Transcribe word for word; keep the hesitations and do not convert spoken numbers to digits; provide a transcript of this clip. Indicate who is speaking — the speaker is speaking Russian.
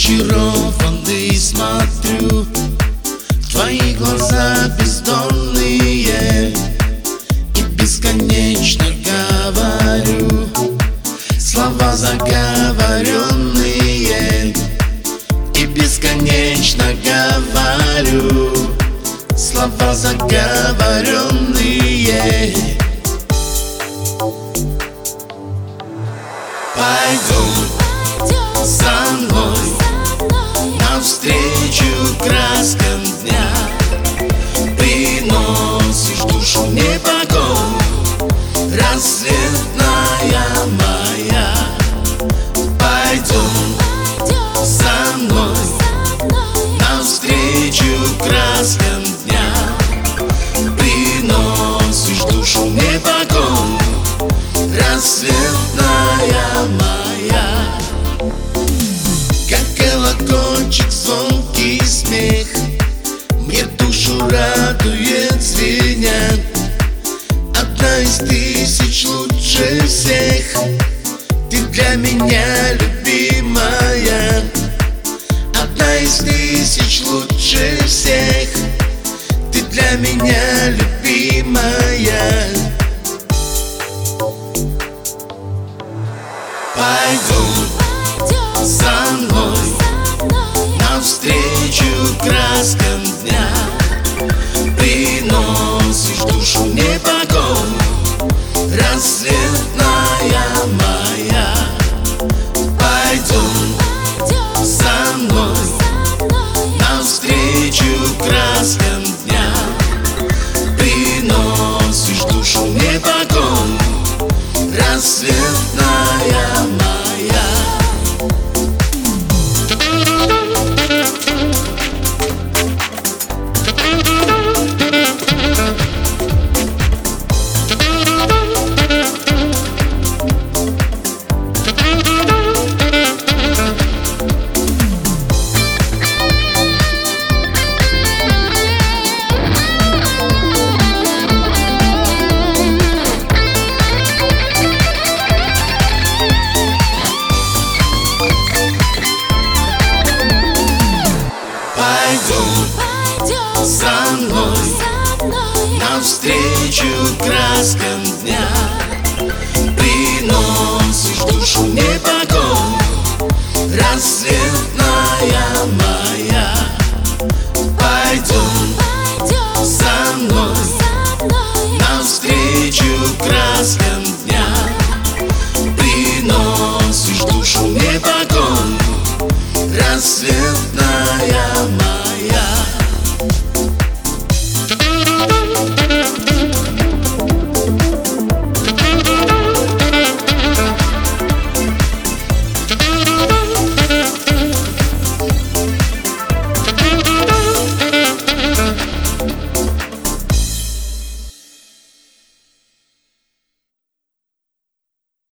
Speaker 1: Зачарованный смотрю в твои глаза бездонные и бесконечно говорю слова заговоренные и бесконечно говорю слова заговоренные. Пойдем за мной навстречу краскам дня, приносишь душу непокой, рассветная моя. Пойдем за мной навстречу краскам дня, приносишь душу непокой, рассветная моя. Как колокольчик звонкий смех мне душу радует звеня. Одна из тысяч лучше всех, ты для меня любимая. Одна из тысяч лучше всех, ты для меня любимая. Пойдем за мной навстречу краскам дня, приносишь душу непокой, рассветная моя. Пойдем за мной навстречу краскам дня, приносишь душу непокой, рассветная моя. Пойдем за мной навстречу краскам дня,